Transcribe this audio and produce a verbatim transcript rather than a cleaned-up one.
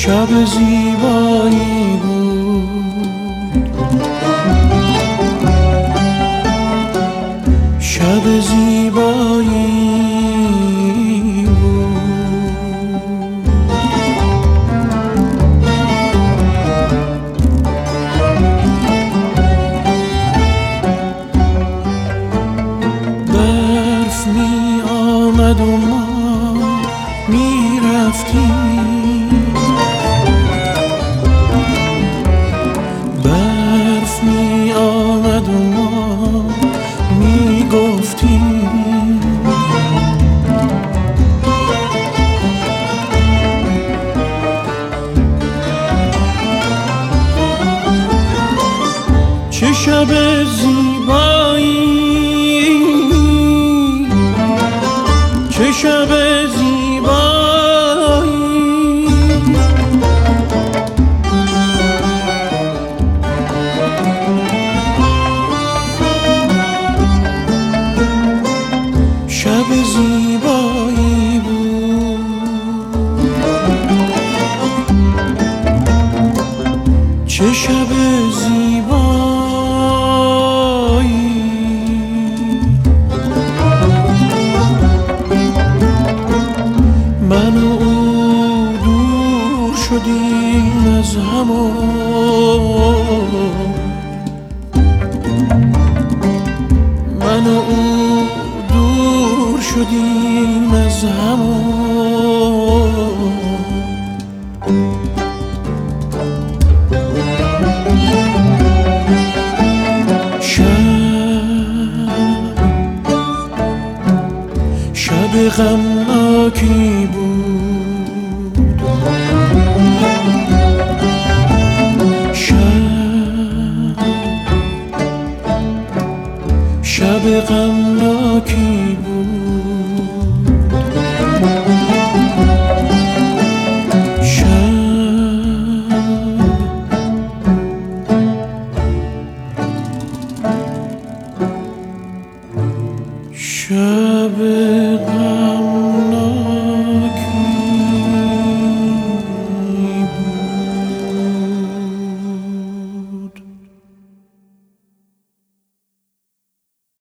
شب زیبایی بود، شب زیبایی بود. برف می آمد و ما می رفتیم، برف می آمد و ما می گفتیم چه شب زیبایی، چه شب زیبایی. شب زیبایی بود، چه شب زیبایی. من و او دور شدیم از هم و من و او دور شدیم از هم و شب شب غمناکی بود، شب شب غمناکی بود، شب شب غم